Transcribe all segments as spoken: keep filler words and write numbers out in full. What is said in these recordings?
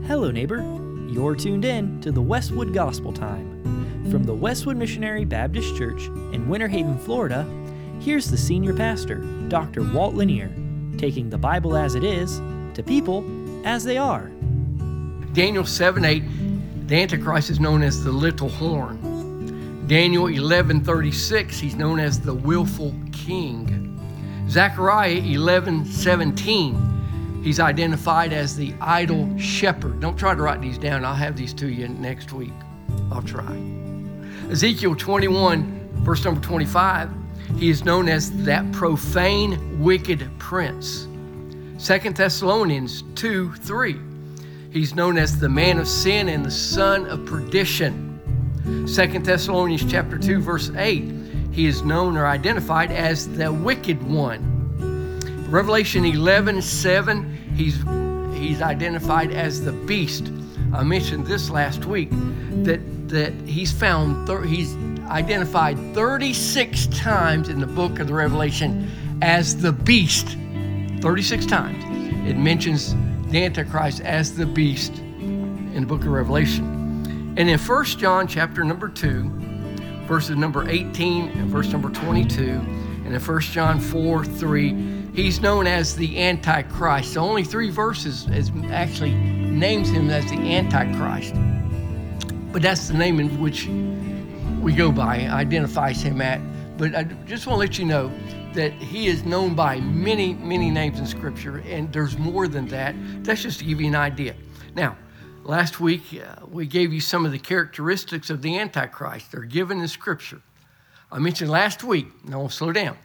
Hello, neighbor. You're tuned in to the Westwood Gospel Time. From the Westwood Missionary Baptist Church in Winter Haven, Florida, here's the senior pastor, Doctor Walt Lanier, taking the Bible as it is to people as they are. Daniel seven eight, the Antichrist is known as the little horn. Daniel eleven thirty-six, he's known as the willful king. Zechariah eleven seventeen, he's identified as the idol shepherd. Don't try to write these down. I'll have these to you next week. I'll try. Ezekiel twenty-one, verse number twenty-five, he is known as that profane, wicked prince. Second Thessalonians two three, he's known as the man of sin and the son of perdition. Second Thessalonians chapter two, verse eight, he is known or identified as the wicked one. Revelation eleven seven, he's he's identified as the beast. I mentioned this last week that that he's found thir- he's identified thirty-six times in the book of the Revelation as the beast. thirty-six times it mentions the Antichrist as the beast in the book of Revelation. And in First John chapter number two, verses number eighteen and verse number twenty-two, and in First John four three, he's known as the Antichrist. The only three verses is actually names him as the Antichrist. But that's the name in which we go by, identifies him at. But I just want to let you know that he is known by many, many names in Scripture, and there's more than that. That's just to give you an idea. Now, last week, uh, we gave you some of the characteristics of the Antichrist. They're given in Scripture. I mentioned last week, now I'll slow down.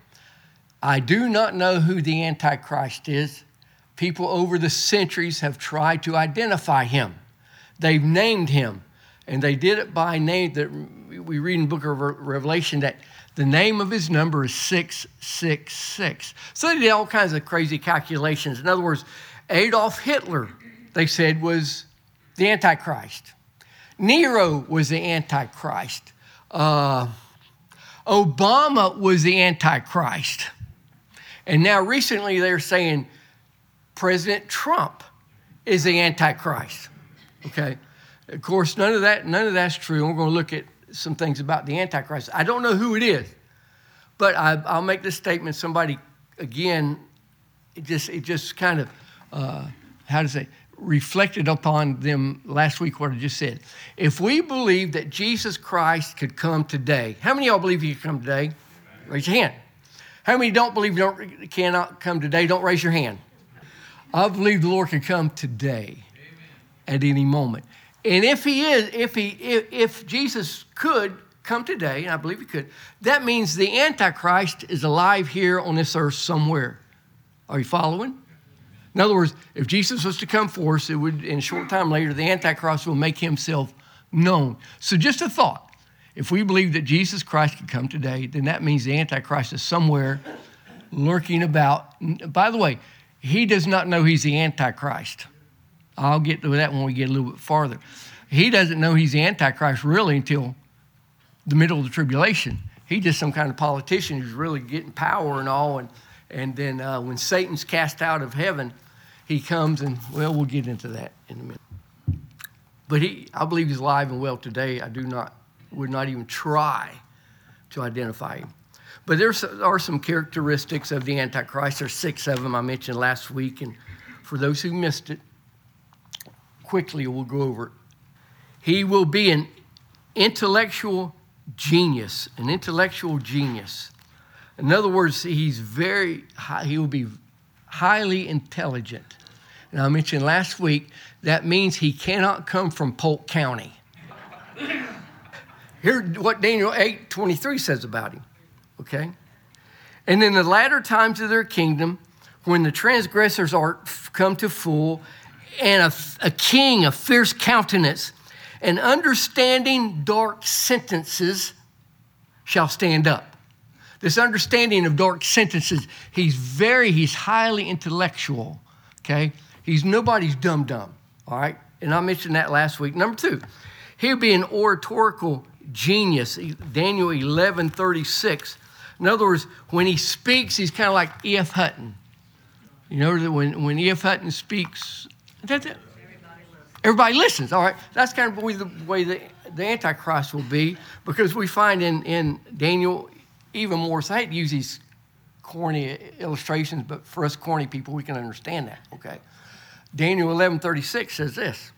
I do not know who the Antichrist is. People over the centuries have tried to identify him. They've named him, and they did it by name. That we read in the book of Revelation that the name of his number is six six six. So they did all kinds of crazy calculations. In other words, Adolf Hitler, they said, was the Antichrist. Nero was the Antichrist. Uh, Obama was the Antichrist. And now recently they're saying President Trump is the Antichrist. Okay. Of course, none of that, none of that's true. We're going to look at some things about the Antichrist. I don't know who it is, but I, I'll make this statement. Somebody, again, it just it just kind of, uh, how to say, reflected upon them last week what I just said. If we believe that Jesus Christ could come today, how many of y'all believe he could come today? Raise your hand. How many don't believe he don't, cannot come today? Don't raise your hand. I believe the Lord can come today. Amen. At any moment. And if he is, if he, if, if Jesus could come today, and I believe he could, that means the Antichrist is alive here on this earth somewhere. Are you following? In other words, if Jesus was to come for us, it would, in a short time later, the Antichrist will make himself known. So just a thought. If we believe that Jesus Christ could come today, then that means the Antichrist is somewhere lurking about. By the way, he does not know he's the Antichrist. I'll get to that when we get a little bit farther. He doesn't know he's the Antichrist really until the middle of the tribulation. He's just some kind of politician who's really getting power and all. And, and then uh, when Satan's cast out of heaven, he comes and, well, we'll get into that in a minute. But he, I believe he's alive and well today. I do not, would not even try to identify him. But there are some characteristics of the Antichrist. There's six of them I mentioned last week. And for those who missed it, quickly we'll go over it. He will be an intellectual genius, an intellectual genius. In other words, he's very, high, he will be highly intelligent. And I mentioned last week, that means he cannot come from Polk County. Here's what Daniel eight twenty-three says about him, okay? And in the latter times of their kingdom, when the transgressors are come to full, and a, a king of fierce countenance, and understanding dark sentences shall stand up. This understanding of dark sentences, he's very, he's highly intellectual, okay? He's nobody's dumb-dumb, all right? And I mentioned that last week. Number two, he'll be an oratorical genius. Daniel eleven thirty-six. In other words, when he speaks, he's kind of like E F. Hutton. You know that when, when E F. Hutton speaks, that's it. Everybody listens. All right, that's kind of the way the, way the, the Antichrist will be, because we find in, in Daniel even more. So I hate to use these corny illustrations, but for us corny people, we can understand that, okay? Daniel eleven thirty-six says this,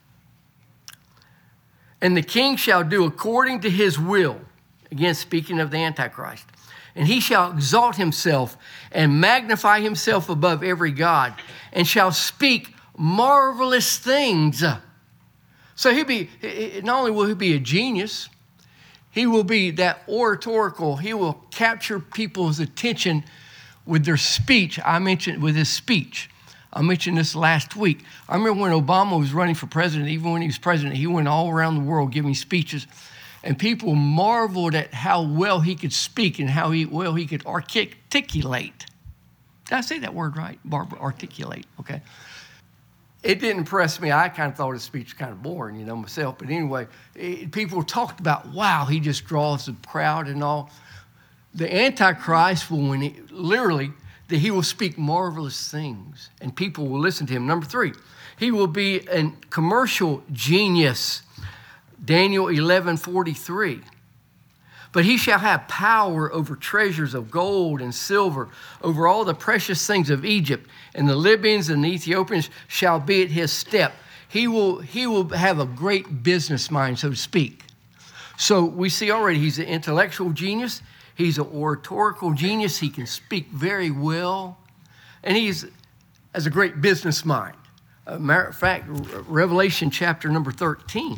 and the king shall do according to his will, again speaking of the Antichrist, and he shall exalt himself and magnify himself above every god, and shall speak marvelous things. So he'll be, not only will he be a genius, he will be that oratorical, he will capture people's attention with their speech. I mentioned with his speech. I mentioned this last week. I remember when Obama was running for president, even when he was president, he went all around the world giving speeches, and people marveled at how well he could speak and how he, well he could articulate. Did I say that word right, Barbara? Articulate, okay. It didn't impress me. I kind of thought his speech was kind of boring, you know, myself. But anyway, it, people talked about, wow, he just draws the crowd and all. The Antichrist will, when he, literally, that he will speak marvelous things and people will listen to him. Number three, he will be a commercial genius. Daniel eleven forty-three. But he shall have power over treasures of gold and silver, over all the precious things of Egypt, and the Libyans and the Ethiopians shall be at his step. He will, he will have a great business mind, so to speak. So we see already he's an intellectual genius. He's an oratorical genius. He can speak very well. And he's has a great business mind. As a matter of fact, Revelation chapter number thirteen,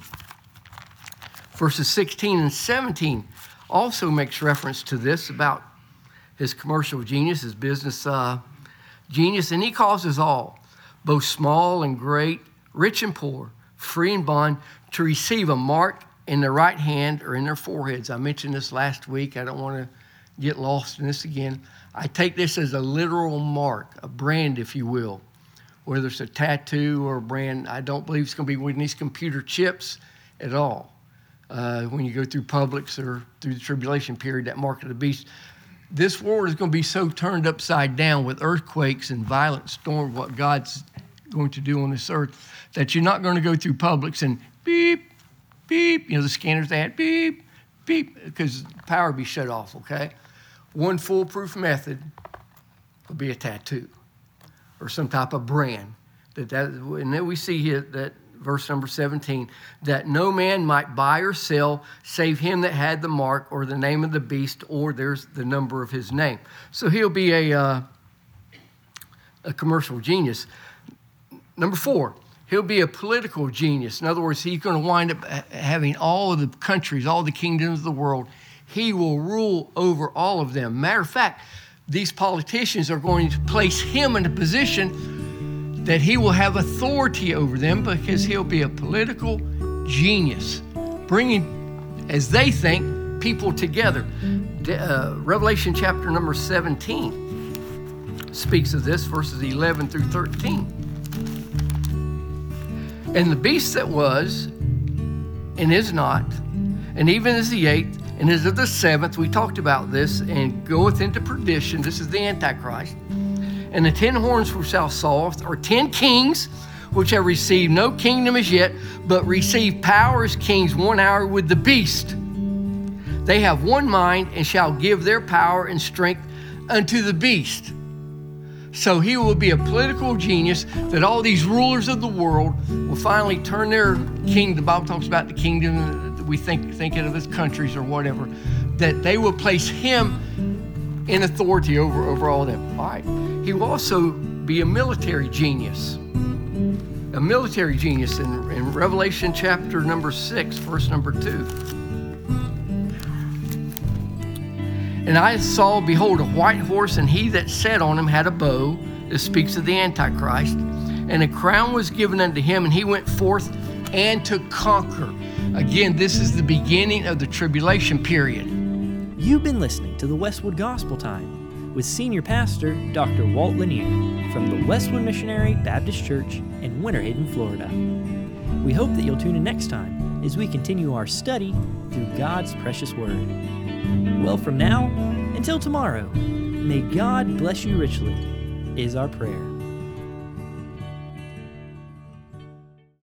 verses sixteen and seventeen, also makes reference to this about his commercial genius, his business uh, genius. And he causes all, both small and great, rich and poor, free and bond, to receive a mark in their right hand or in their foreheads. I mentioned this last week. I don't want to get lost in this again. I take this as a literal mark, a brand, if you will, whether it's a tattoo or a brand. I don't believe it's going to be one of these computer chips at all. Uh, when you go through Publix or through the tribulation period, that mark of the beast. This world is going to be so turned upside down with earthquakes and violent storms, what God's going to do on this earth, that you're not going to go through Publix and beep, beep, you know, the scanners they had, beep, beep, because power will be shut off, okay? One foolproof method would be a tattoo or some type of brand. That, that and then we see here that verse number seventeen, that no man might buy or sell save him that had the mark or the name of the beast, or there's the number of his name. So he'll be a, uh, a commercial genius. Number four, he'll be a political genius. In other words, he's going to wind up having all of the countries, all the kingdoms of the world. He will rule over all of them. Matter of fact, these politicians are going to place him in a position that he will have authority over them, because he'll be a political genius, bringing, as they think, people together. Uh, Revelation chapter number seventeen speaks of this, verses eleven through thirteen. And the beast that was, and is not, and even is the eighth, and is of the seventh, we talked about this, and goeth into perdition. This is the Antichrist. And the ten horns which thou sawest are ten kings, which have received no kingdom as yet, but receive power as kings one hour with the beast. They have one mind, and shall give their power and strength unto the beast. So he will be a political genius, that all these rulers of the world will finally turn their kingdom. The Bible talks about the kingdom that we think, think of as countries or whatever, that they will place him in authority over, over all of them. All right. He will also be a military genius. A military genius in, in Revelation chapter number six, verse number two. And I saw, behold, a white horse, and he that sat on him had a bow. This speaks of the Antichrist. And a crown was given unto him, and he went forth and to conquer. Again, this is the beginning of the tribulation period. You've been listening to the Westwood Gospel Time with Senior Pastor Doctor Walt Lanier from the Westwood Missionary Baptist Church in Winter Haven, Florida. We hope that you'll tune in next time as we continue our study through God's precious Word. Well, from now until tomorrow, may God bless you richly, is our prayer.